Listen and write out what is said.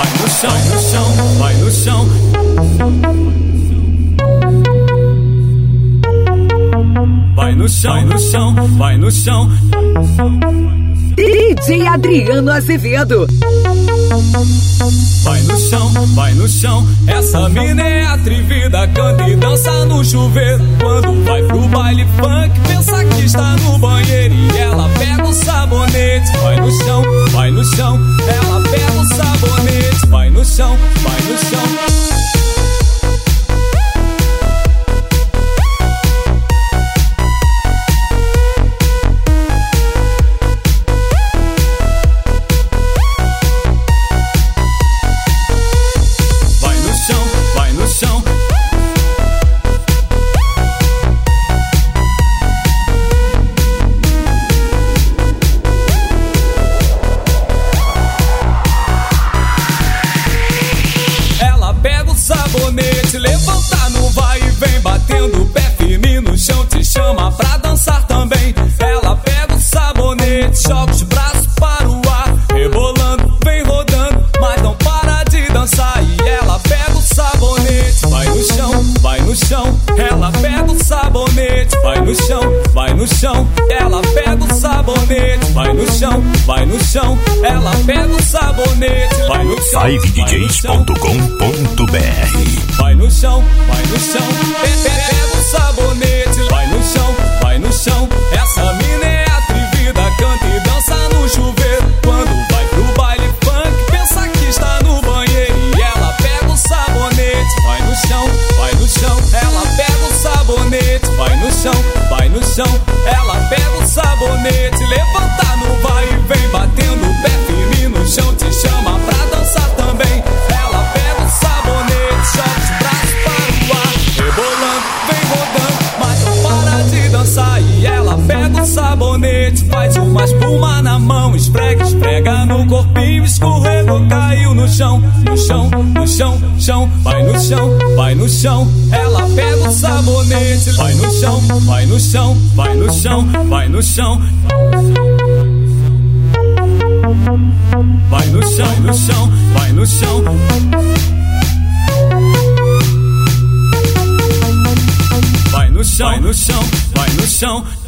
vai no chão. Vai no chão, no chão, vai no chão. DJ Adriano Azevedo. Vai no chão. Essa mina é atrevida, canta e dança no chuveiro. Quando vai pro baile funk, pensa que está no banheiro e ela pega o sabonete. Vai no chão, vai no chão. Ela pega o sabonete. Vai no chão, vai no chão. Levanta no vai e vem, batendo o pé firme no chão, te chama pra dançar também. Ela pega o sabonete, joga os braços para o ar, rebolando, vem rodando, mas não para de dançar. E ela pega o sabonete, vai no chão, vai no chão. Ela pega o sabonete, vai no chão, vai no chão. Ela pega o sabonete, vai no chão, vai no chão. Ela pega o sabonete, vai no chão. livedjs.com.br. Vai no chão, pega o sabonete. Vai no chão, vai no chão. Essa mina é atrevida, canta e dança no chuveiro. Quando vai pro baile funk, pensa que está no banheiro e ela pega o sabonete. Vai no chão, vai no chão. Ela pega o sabonete. Vai no chão, vai no chão. Ela pega o sabonete. Levanta no vai e vem, batendo o pé firme no chão, te chama pra dançar também. Ela pega o sabonete, joga os braços para o ar, rebolando, vem rodando, mas não para de dançar. E ela pega o sabonete, faz uma espuma na mão, esfrega, esfrega no corpinho, escorregou, caiu no chão, no chão, no chão, chão. Vai no chão, vai no chão. Ela pega o sabonete, vai no chão, vai no chão, vai no chão, vai no chão. Vai no chão, no chão, vai no chão. Vai no chão, vai no chão, vai no chão.